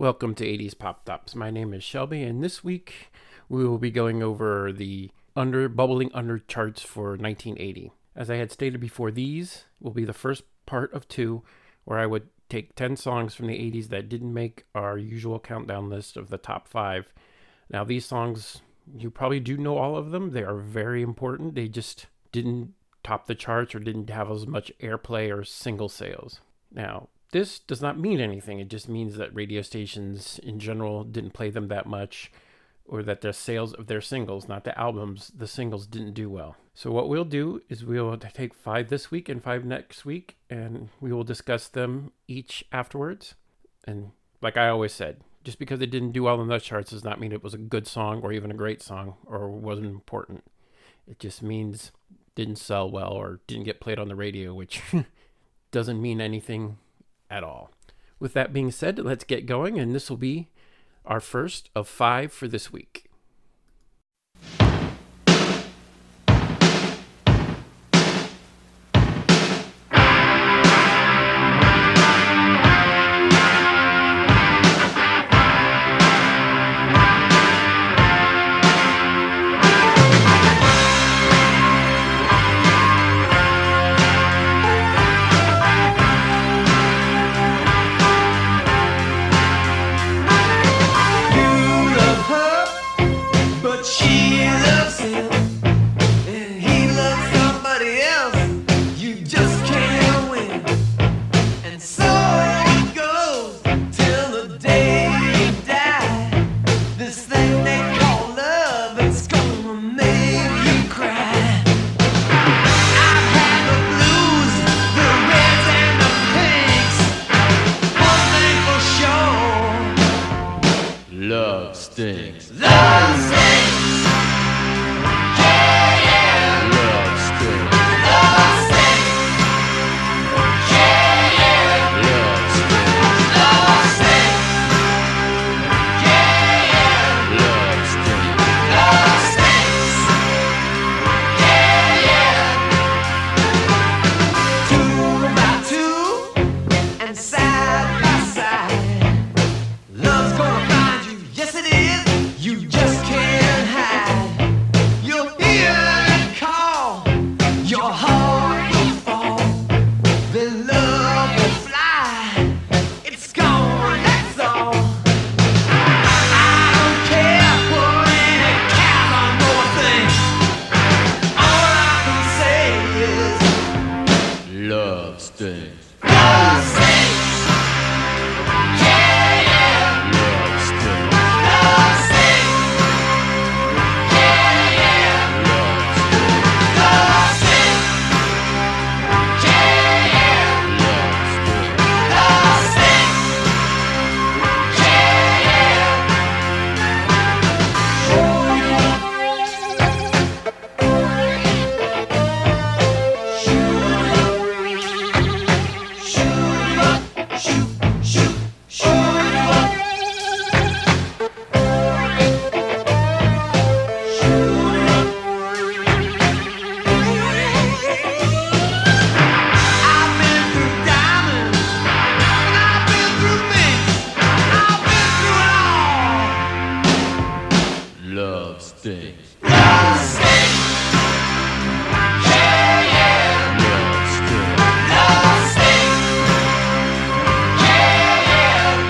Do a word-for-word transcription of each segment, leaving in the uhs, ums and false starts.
Welcome to eighties Pop Tops. My name is Shelby, and this week we will be going over the under bubbling under charts for nineteen eighty. As I had stated before, these will be the first part of two, where I would take ten songs from the eighties that didn't make our usual countdown list of the top five. Now, these songs, you probably do know all of them. They are very important. They just didn't top the charts or didn't have as much airplay or single sales. Now, this does not mean anything. It just means that radio stations in general didn't play them that much, or that the sales of their singles, not the albums, the singles didn't do well. So what we'll do is we'll take five this week and five next week, and we will discuss them each afterwards. And like I always said, just because it didn't do well in the charts does not mean it was a good song or even a great song or wasn't important. It just means it didn't sell well or didn't get played on the radio, which doesn't mean anything at all. With that being said, let's get going, and this will be our first of five for this week. Love stinks. Love stinks. Yeah, yeah. Love stinks. Love stinks. Yeah, yeah. Love stinks. Love stinks. Yeah, yeah. Love stinks. Love stinks. Yeah, yeah. Two by two and side by side. Love's gonna find you. Yes, it is. You just can't hide. You'll hear it call. Your heart will fall. Then love will fly. It's gone, that's all. I don't care what any cows on more things. All I can say is love stinks. Love stinks. Love stinks. Love stinks. Yeah, yeah. Love stinks. Love stinks. Yeah, yeah.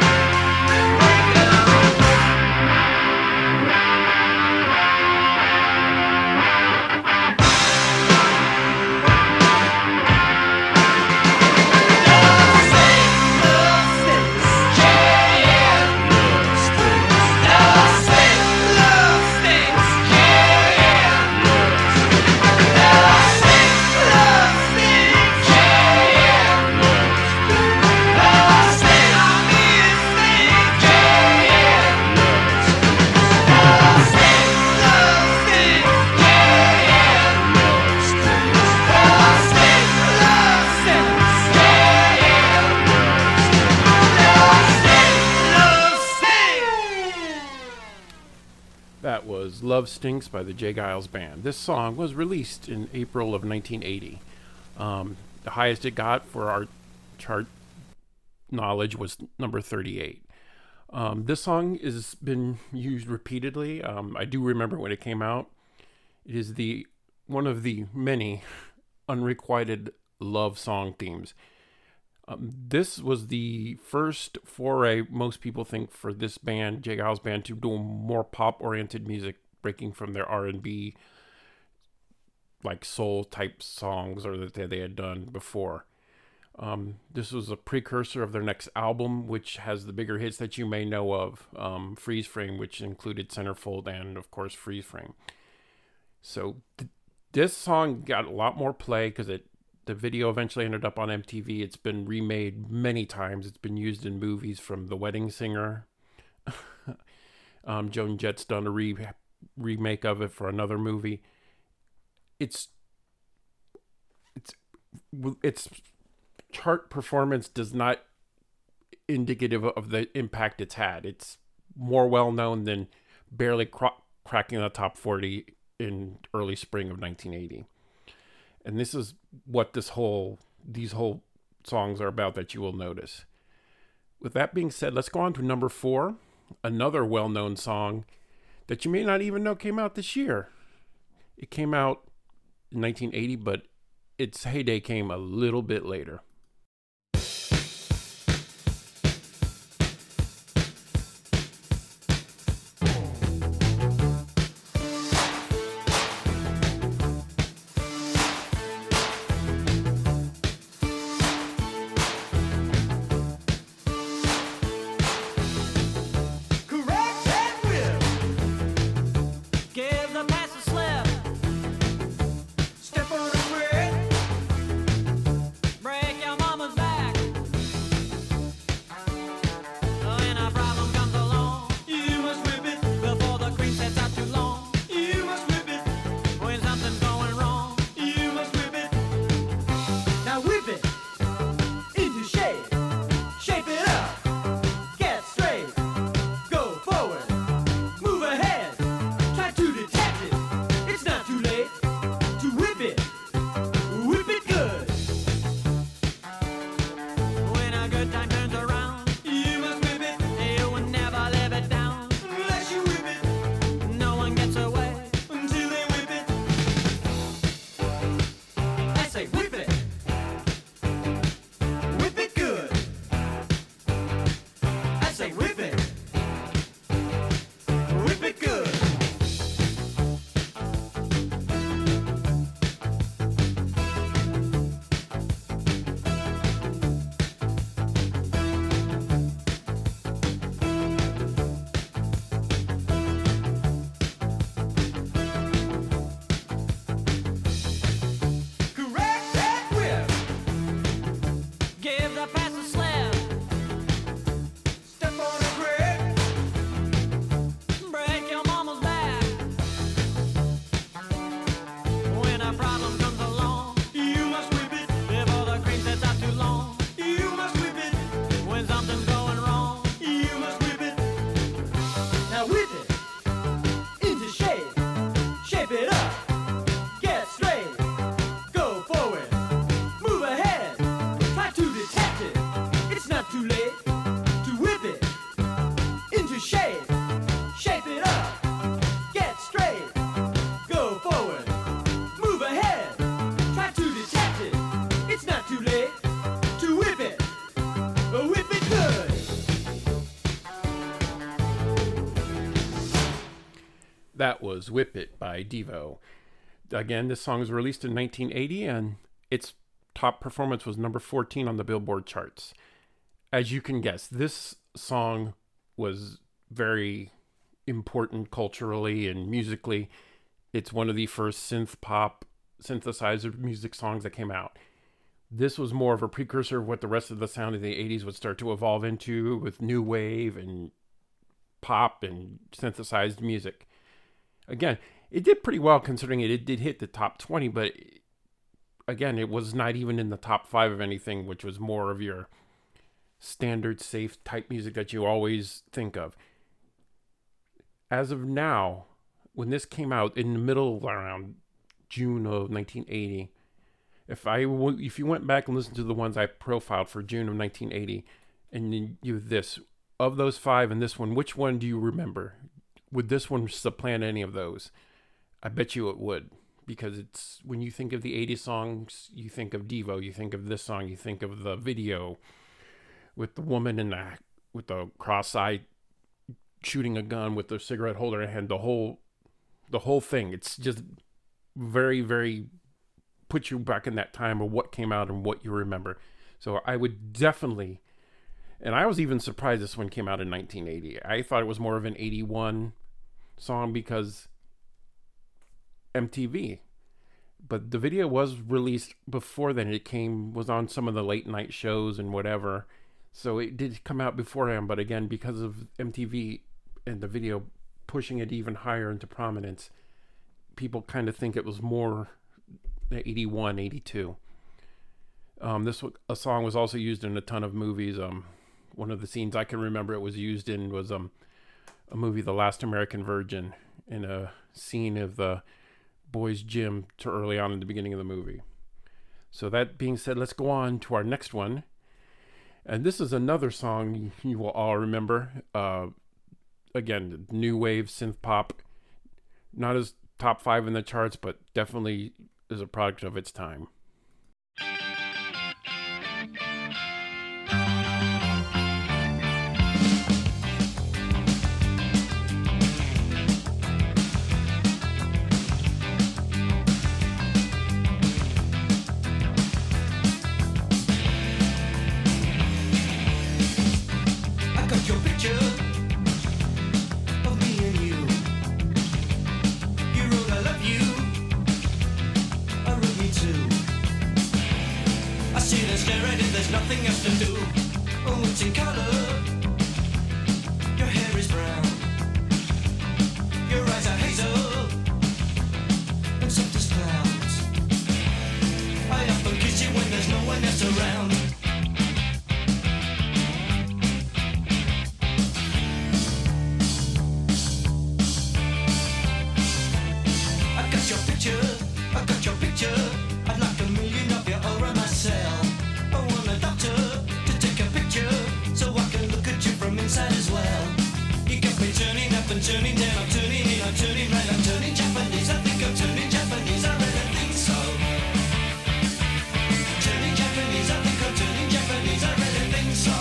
Love stinks. Love stinks. Yeah, yeah. Love stinks. Love stinks. Love stinks. Yeah, yeah. Love stinks. Love stinks. Yeah, yeah. Love stinks. I mean it stinks. Yeah, yeah. Love stinks. Love stinks. Yeah, yeah. Love stinks. Love stinks. Love stinks. Yeah, yeah. Love stinks. Love stinks. That was Love Stinks by the J. Giles Band. This song was released in April of nineteen eighty. Um, the highest it got for our chart knowledge was number thirty-eight. Um, this song has been used repeatedly. Um, I do remember when it came out. It is the one of the many unrequited love song themes. Um, this was the first foray, most people think, for this band, J. Geils Band, to do more pop-oriented music, breaking from their R and B, like soul-type songs or that they had done before. Um, this was a precursor of their next album, which has the bigger hits that you may know of. Um, Freeze Frame, which included Centerfold and, of course, Freeze Frame. So th- this song got a lot more play because it the video eventually ended up on M T V. It's been remade many times. It's been used in movies, from The Wedding Singer. um, Joan Jett's done a re- remake of it for another movie. It's it's it's chart performance does not indicative of the impact it's had. It's more well known than barely cro- cracking the top forty in early spring of nineteen eighty. And this is what this whole these whole songs are about that you will notice. With that being said, let's go on to number four, another well-known song that you may not even know came out this year. It came out in nineteen eighty, but its heyday came a little bit later. That was Whip It by Devo. Again, this song was released in nineteen eighty, and its top performance was number fourteen on the Billboard charts. As you can guess, this song was very important culturally and musically. It's one of the first synth pop synthesizer music songs that came out. This was more of a precursor of what the rest of the sound of the eighties would start to evolve into, with new wave and pop and synthesized music. Again, it did pretty well considering it, it did hit the top twenty, but again, it was not even in the top five of anything, which was more of your standard safe type music that you always think of. As of now, when this came out in the middle around June of nineteen eighty, if I if you went back and listened to the ones I profiled for June of nineteen eighty, and then you this, of those five and this one, which one do you remember? Would this one supplant any of those? I bet you it would, because it's when you think of the eighties songs, you think of Devo, you think of this song, you think of the video with the woman in the with the cross-eyed shooting a gun with the cigarette holder in hand, the whole the whole thing. It's just very, very put you back in that time of what came out and what you remember. So I would definitely, and I was even surprised this one came out in nineteen eighty. I thought it was more of an eighty-one song because M T V. But the video was released before then. It came, was on some of the late night shows and whatever. So it did come out beforehand, but again, because of M T V and the video pushing it even higher into prominence, people kind of think it was more eighty-one, eighty-two. Um, this a song was also used in a ton of movies. Um, one of the scenes I can remember it was used in was um, a movie, The Last American Virgin, in a scene of the boys' gym to early on in the beginning of the movie. So that being said, let's go on to our next one. And this is another song you will all remember. Uh, again, new wave synth pop. Not as top five in the charts, but definitely is a product of its time. Nothing else to do. Oh, it's in color. Your hair is brown. Your eyes are hazel and soft as clouds. I often kiss you when there's no one else around. I got your picture. I got your picture. I'd like a million of you all around myself. Turning down, I'm turning in, I'm turning right, I'm turning Japanese. I think I'm turning Japanese, I really think so. Turning Japanese, I think I'm turning Japanese, I really think so.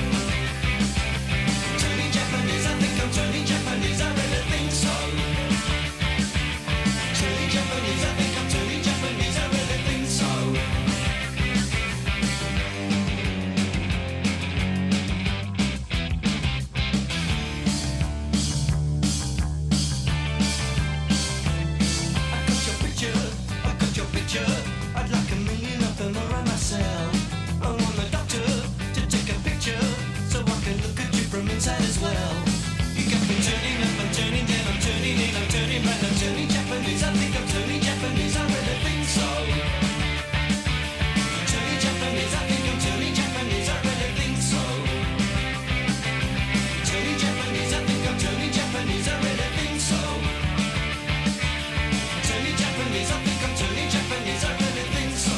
Turning Japanese, I think I'm turning Japanese, I really think so. Turning Japanese, I think I'm turning Japanese, I really think so. I'd like a million of them around myself. I want the doctor to take a picture so I can look at you from inside as well. You got me turning up, I'm turning down, I'm turning in, I'm turning right, I'm turning Japanese. I think I'm turning Japanese, I really think so. Turning Japanese, I think I'm turning Japanese, I really think so. Turning Japanese, I think I'm turning Japanese, I really think so. Turning Japanese, I think I'm turning Japanese, I really think so.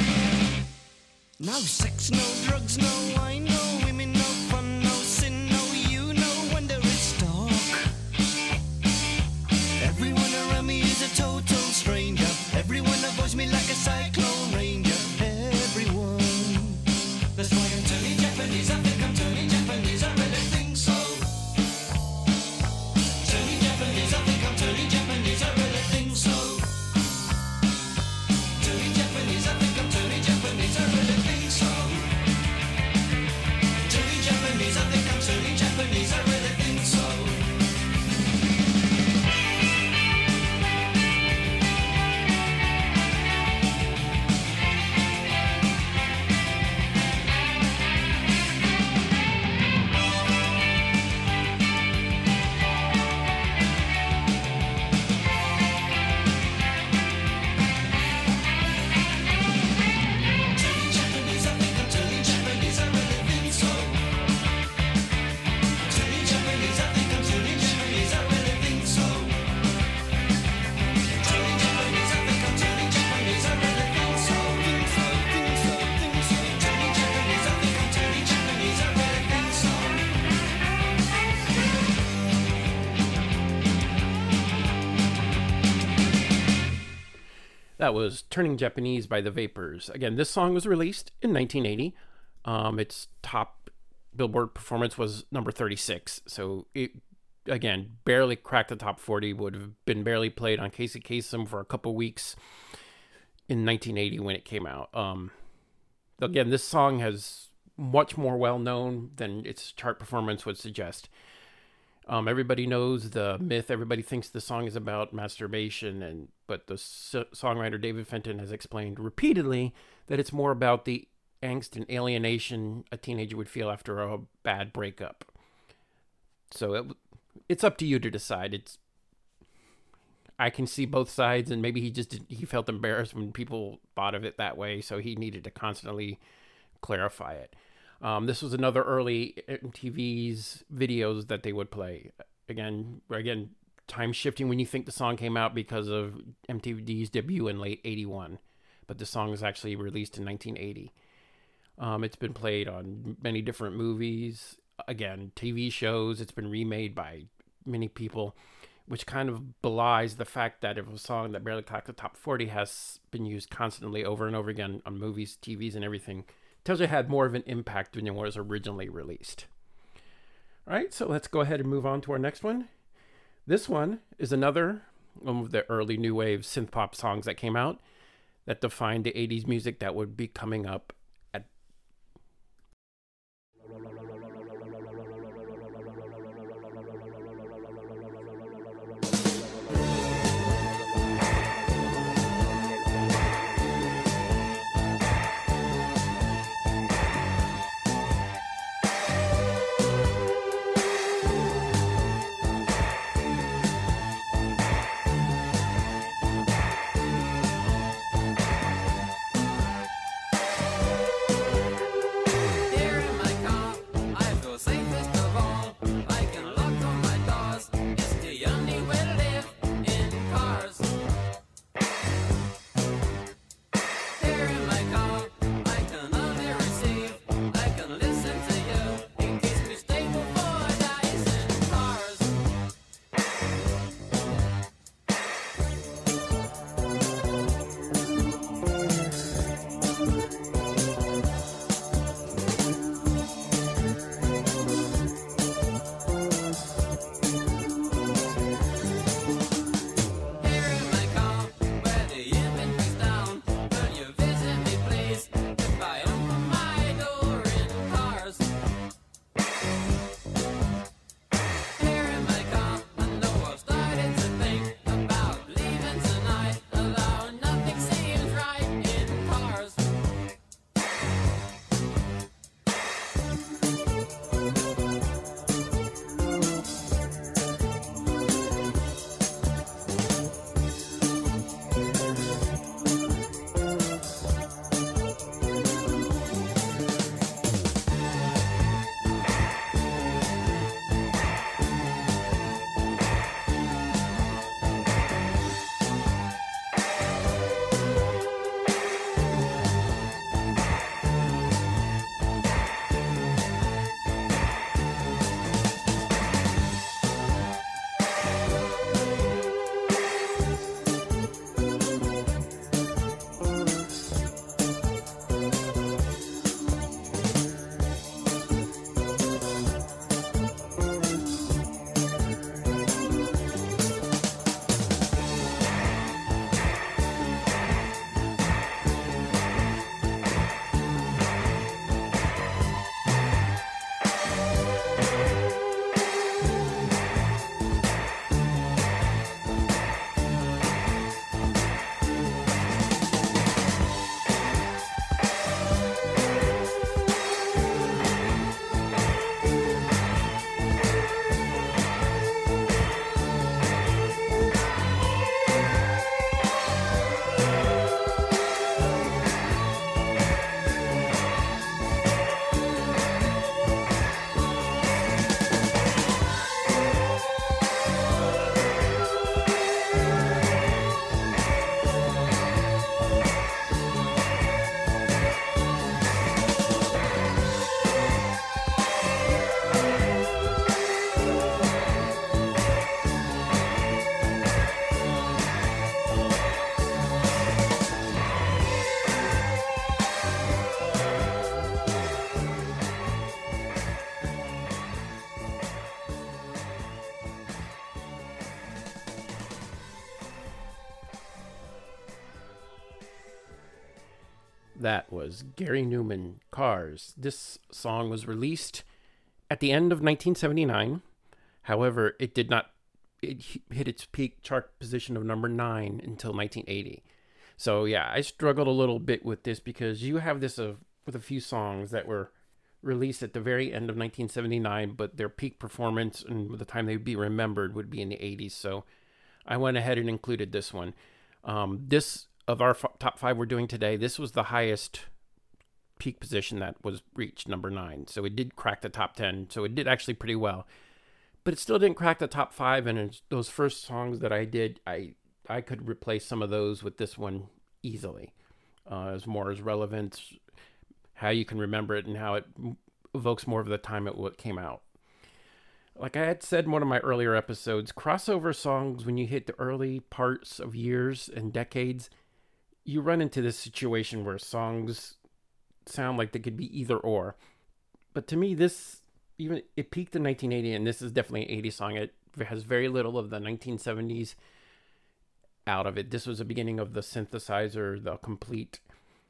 No sex, no drugs, no wine, no women, no fun, no sin, no you, no wonder it's dark. Everyone around me is a total stranger. Everyone avoids me like a cyclone ranger. Everyone. That's why I'm turning Japanese, I think I'm turning Japanese, I really think so. Turning Japanese, I think I'm turning Japanese, I really think so. Turning Japanese, I think I'm turning Japanese, I really think so. Turning Japanese, I think I'm turning Japanese, I really think so. That was Turning Japanese by The Vapors. Again, this song was released in nineteen eighty. Um, its top Billboard performance was number thirty-six. So it, again, barely cracked the top forty. Would have been barely played on Casey Kasem for a couple weeks in nineteen eighty when it came out. Um, again, this song has much more well-known than its chart performance would suggest. Um, everybody knows the myth. Everybody thinks the song is about masturbation, and but the so- songwriter David Fenton has explained repeatedly that it's more about the angst and alienation a teenager would feel after a bad breakup. So it, it's up to you to decide. It's I can see both sides, and maybe he just did, he felt embarrassed when people thought of it that way, so he needed to constantly clarify it. Um, this was another early M T V's videos that they would play. Again, again, time shifting when you think the song came out because of M T V's debut in late eighty-one. But the song was actually released in nineteen eighty. Um, it's been played on many different movies. Again, T V shows. It's been remade by many people, which kind of belies the fact that if a song that barely cracked the top forty has been used constantly over and over again on movies, T Vs, and everything, tells you it had more of an impact than it was originally released. All right, so let's go ahead and move on to our next one. This one is another one of the early new wave synth pop songs that came out that defined the eighties music that would be coming up at That was Gary Newman, Cars. This song was released at the end of nineteen seventy-nine. However, it did not it hit its peak chart position of number nine until nineteen eighty. So yeah, I struggled a little bit with this because you have this uh, with a few songs that were released at the very end of nineteen seventy-nine, but their peak performance and the time they'd be remembered would be in the eighties. So I went ahead and included this one. Um, this of our f- top five we're doing today, this was the highest peak position that was reached, number nine. So it did crack the top ten. So it did actually pretty well, but it still didn't crack the top five. And it's those first songs that I did, I I could replace some of those with this one easily. Uh, as more as relevance, how you can remember it, and how it evokes more of the time it came out. Like I had said in one of my earlier episodes, crossover songs, when you hit the early parts of years and decades, you run into this situation where songs sound like they could be either or. But to me, this, even it peaked in nineteen eighty, and this is definitely an eighties song. It has very little of the nineteen seventies out of it. This was the beginning of the synthesizer, the complete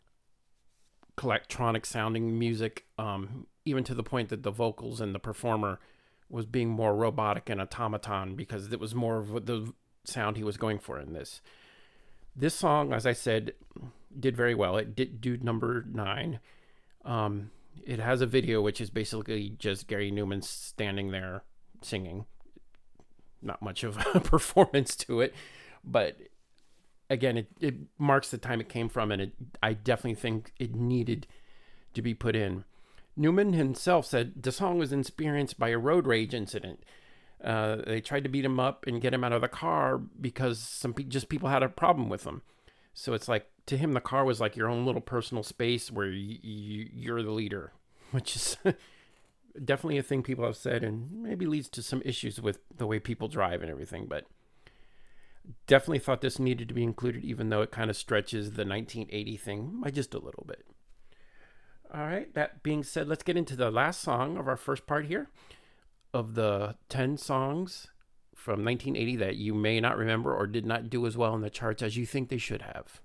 electronic sounding music, um, even to the point that the vocals and the performer was being more robotic and automaton, because it was more of what the sound he was going for in this. This song, as I said, did very well. It did do number nine. Um, it has a video, which is basically just Gary Newman standing there singing. Not much of a performance to it, but again, it, it marks the time it came from, and it, I definitely think it needed to be put in. Newman himself said the song was experienced by a road rage incident. Uh, they tried to beat him up and get him out of the car because some pe- just people had a problem with him. So it's like, to him, the car was like your own little personal space where you, you, you're the leader, which is definitely a thing people have said, and maybe leads to some issues with the way people drive and everything. But definitely thought this needed to be included, even though it kind of stretches the nineteen eighty thing by just a little bit. All right, that being said, let's get into the last song of our first part here of the ten songs from nineteen eighty that you may not remember or did not do as well in the charts as you think they should have.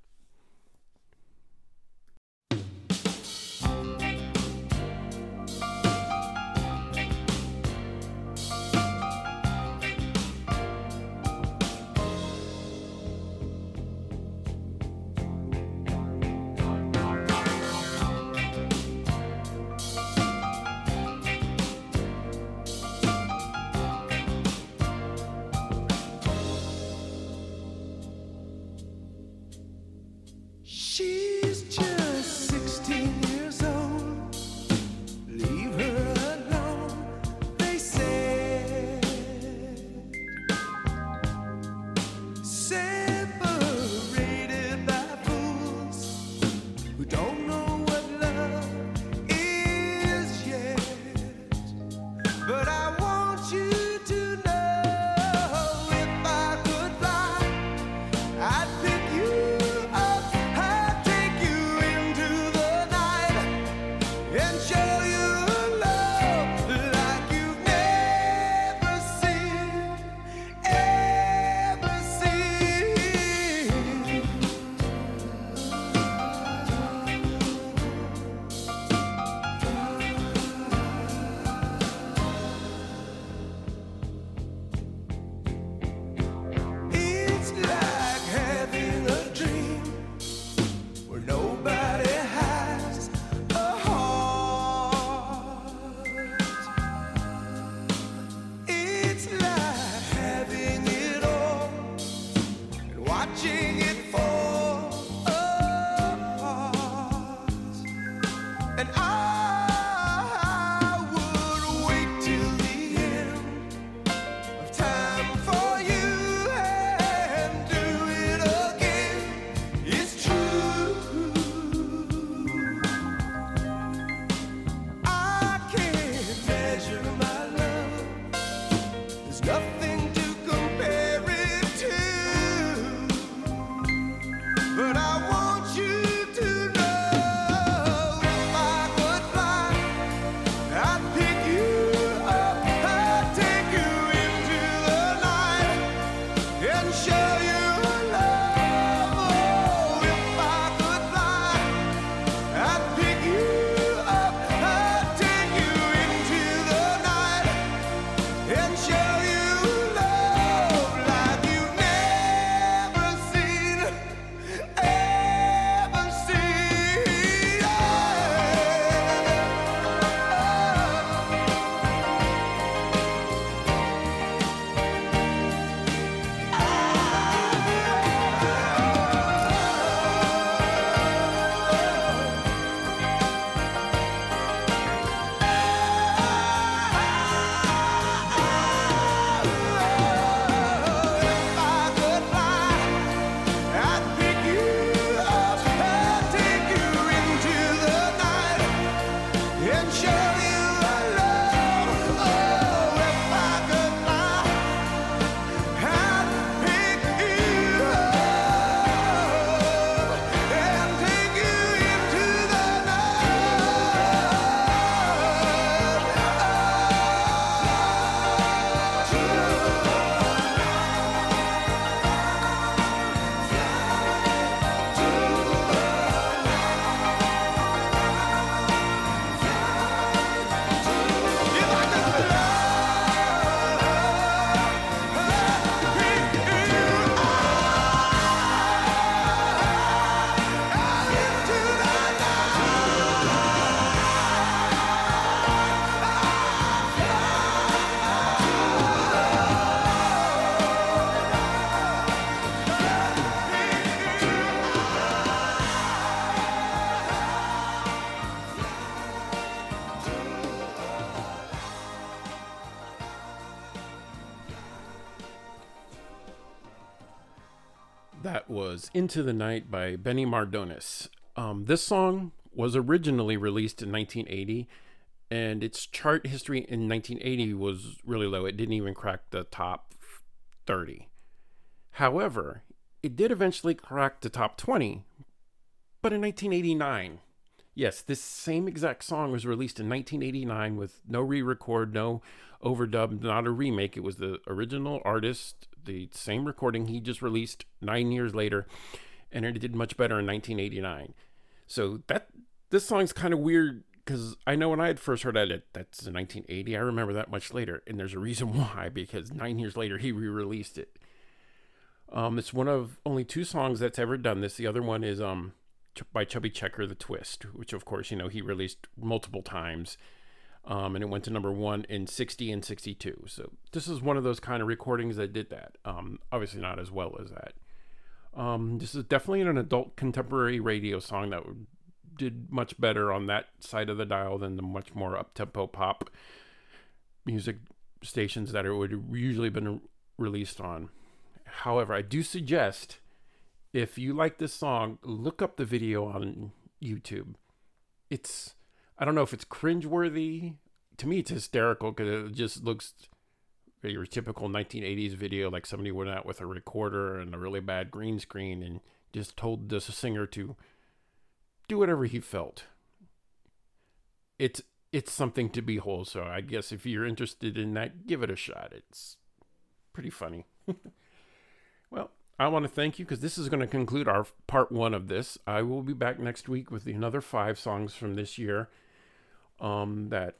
That was Into the Night by Benny Mardones. Um, this song was originally released in nineteen eighty, and its chart history in nineteen eighty was really low. It didn't even crack the top thirty. However, it did eventually crack the top twenty, but in nineteen eighty-nine. Yes, this same exact song was released in nineteen eighty-nine with no re-record, no overdub, not a remake. It was the original artist, the same recording he just released nine years later, and it did much better in nineteen eighty-nine. So that this song's kind of weird because I know when I had first heard it, that's in nineteen eighty. I remember that much later, and there's a reason why, because nine years later he re-released it. Um, it's one of only two songs that's ever done this. The other one is um by Chubby Checker, The Twist, which of course, you know, he released multiple times. Um, and it went to number one in sixty and sixty-two. So this is one of those kind of recordings that did that. Um, obviously not as well as that. Um, this is definitely an adult contemporary radio song that did much better on that side of the dial than the much more up-tempo pop music stations that it would have usually been released on. However, I do suggest, if you like this song, look up the video on YouTube. It's, I don't know if it's cringeworthy. To me, it's hysterical because it just looks like your typical nineteen eighties video, like somebody went out with a recorder and a really bad green screen and just told the singer to do whatever he felt. It's it's something to behold. So I guess if you're interested in that, give it a shot. It's pretty funny. Well, I want to thank you because this is going to conclude our part one of this. I will be back next week with another five songs from this year um, that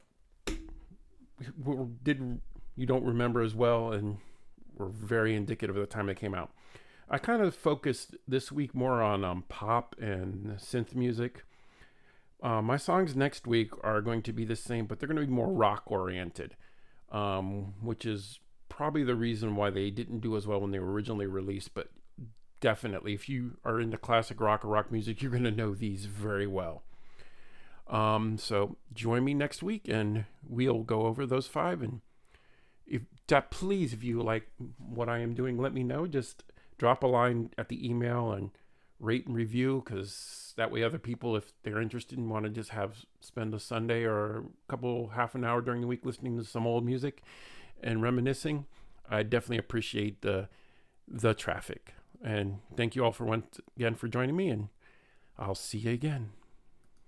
did you don't remember as well and were very indicative of the time they came out. I kind of focused this week more on um, pop and synth music. Uh, my songs next week are going to be the same, but they're going to be more rock oriented, um, which is probably the reason why they didn't do as well when they were originally released. But definitely, if you are into classic rock or rock music, you're going to know these very well. Um, so join me next week and we'll go over those five. And if that, please, if you like what I am doing, let me know. Just drop a line at the email and rate and review, because that way other people, if they're interested and want to just have spend a Sunday or a couple half an hour during the week listening to some old music and reminiscing, I definitely appreciate the the traffic. And thank you all for once again for joining me, and I'll see you again.